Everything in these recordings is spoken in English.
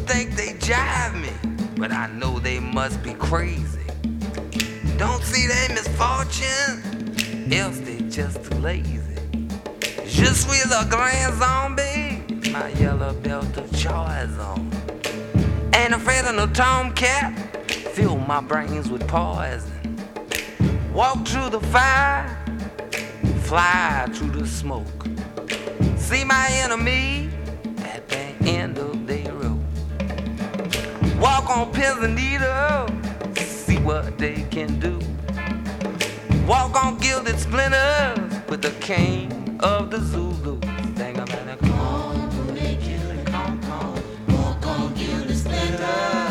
think they jive me, but I know they must be crazy. Don't see their misfortune, else they just too lazy. Je suis le grand zombie, my yellow belt of choice on. Ain't afraid of no tomcat, fill my brains with poison. Walk through the fire, fly through the smoke. See my enemy at the end of their road. Walk on pins and needles, see what they can do. Walk on gilded splinters with the king of the Zulu. Dang, I'm at a call, they kill it, come. Walk on gilded splinters.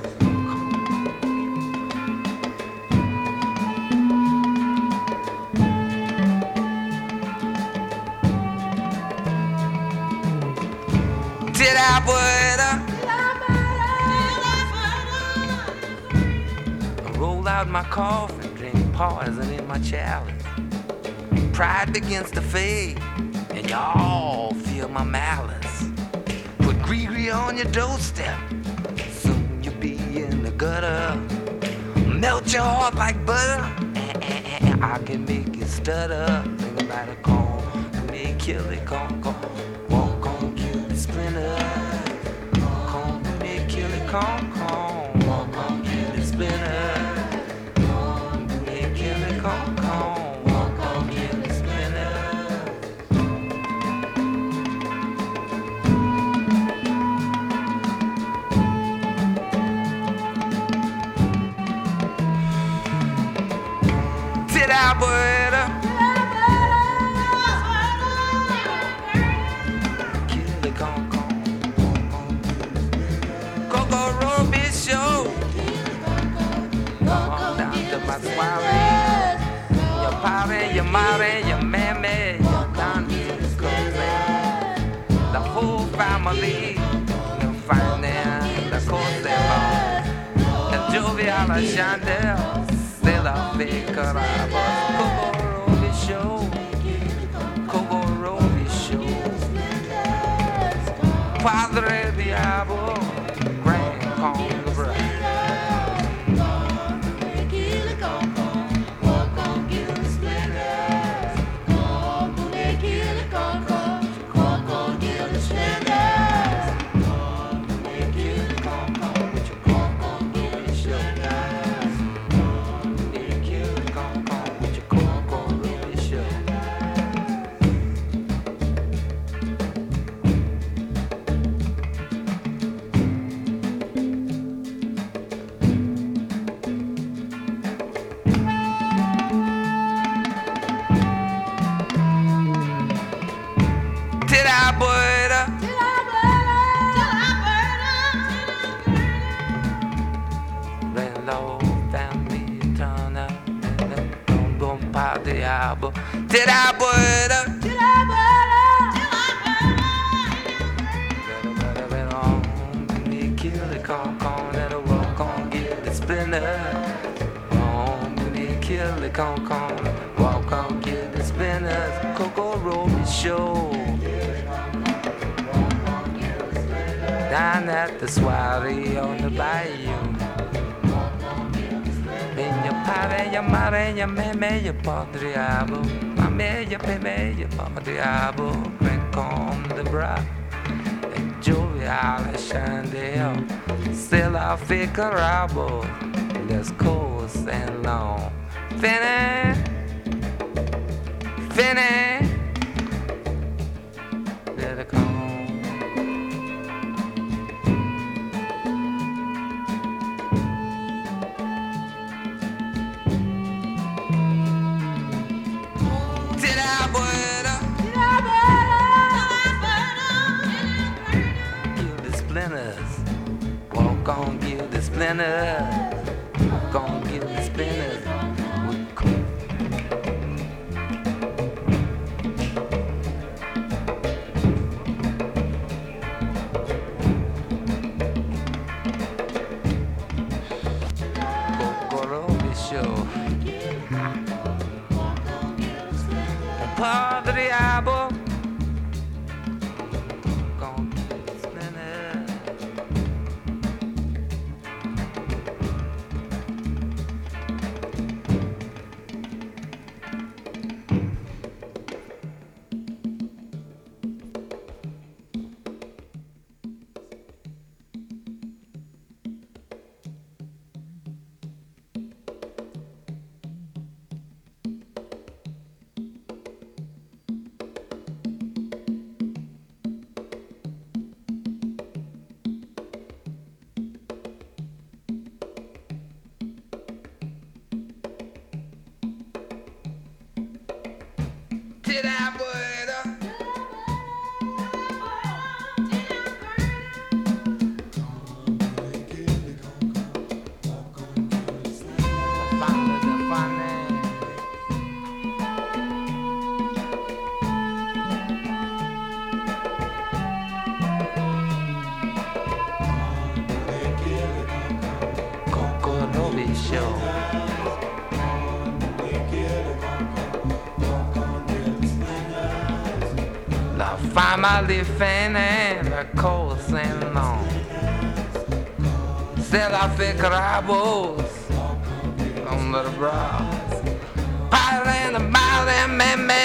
Did I put I roll out my coffin, drink poison in my chalice. Pride begins to fade, and y'all feel my malice. Put Gree on your doorstep, soon you'll be in the gutter. Melt your heart like butter, I can make you stutter. Think about a call, they kill it, come. Walk on, kill the splinter. Come, they kill it, come. Walk on, kill the splinter. Come, they kill it, come. Walk on, kill the splinter. Did I put her? My soiree, your party, your mommy, your mammy, your auntie, the whole family, you'll find there the Corsella, the jovial Chandel, still a figure Coco Roby Show, Padre Diablo, Grand Congress. Did I put her? Kill the con, that'll walk on, get the splinter. Kill the con, walk on, get the spinners. Coco Roby Show. Down at the soiree on the bayou. In your party, your mare, your meme, your padriabo. Mame, your peme, your padriabo. Crank on the bra. And jovial chandelle. Still I figurable. Let's coast and long. Finny. Let it come. Walk on, give the splinters. Walk on, give the splinters. Coco Roby Show. Padre Diablo. fama de funny. Coco Show. La fama de fene la cosa en long. Se la fe crabos on the bras. Piling about them, man.